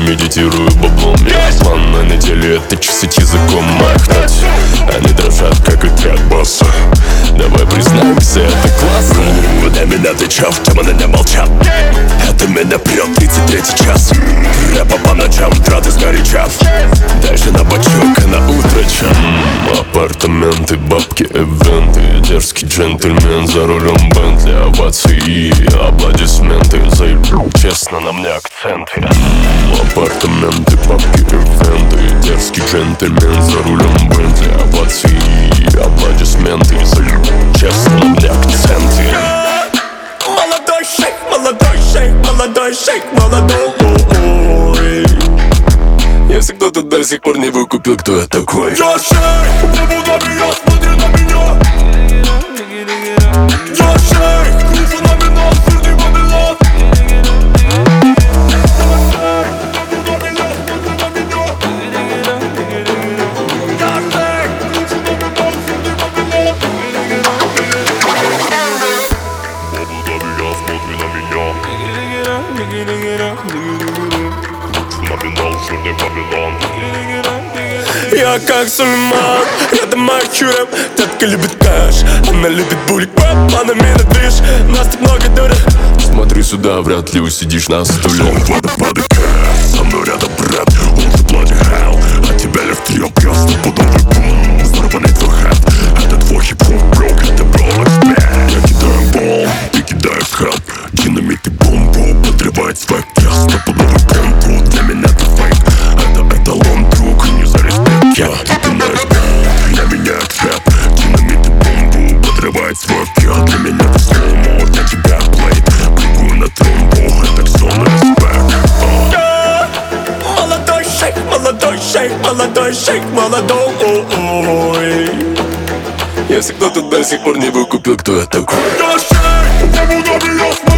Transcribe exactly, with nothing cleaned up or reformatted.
медитирую баблом. Я план на неделю, это чесать языком махнуть. Они дрожат, как и трек босса. Давай признаемся, это классно. Для меня ты чё, в темно не молчат. Это меня прет тридцать третий час. Рэпа по ночам, траты сгоряча. Дальше на бачок и на утро чем. Апартаменты, бабки, ивенты. Дерзкий джентльмен за рулем Бентли. Овации и аплодисменты. Заебу, честно, на мне акценты. Апартаменты, бабки, ивенты. Дерзкий джентльмен за рулем Бентли. Овации и аплодисменты. Заебу, честно, на мне акценты. Молодой шейх, молодой шейх, молодой шейх, молодой. Если кто-то до сих пор не выкупил, кто я такой. Я шейх, бабу на меня, смотри на меня. Я шейх, кружу на меня, сырный Вавилон. Я как Сулейман, рядом Махюрем. Детка любит кэш, она любит булик. Она меня движ, нас так много дурят. Смотри сюда, вряд ли усидишь на стуле. Водопады кэш, со мной рядом брат. Он же bloody hell, от тебя электрик, я стопудовый бум. Взорванный твой хэт, это твой хип-хоп брок. Это бро эксперт. Я кидаю бомб, ты кидаешь хэт. Динамит и бомбу, подрывает свек. Я стопудовый бомбу, для меня ты фейк. Это эталон, друг, не за респект. Я пинаешь бомб, для меня трэп. Динамит и бомбу, подрывает свек. Я для меня ты слоумо, для тебя плейт. Прыгаю на тромбу, это ксон респект. Молодой шейх, молодой шейх, молодой шейх, молодой. Если кто-то до сих пор не выкупил, кто я такой. Я шейх, бабу на меня.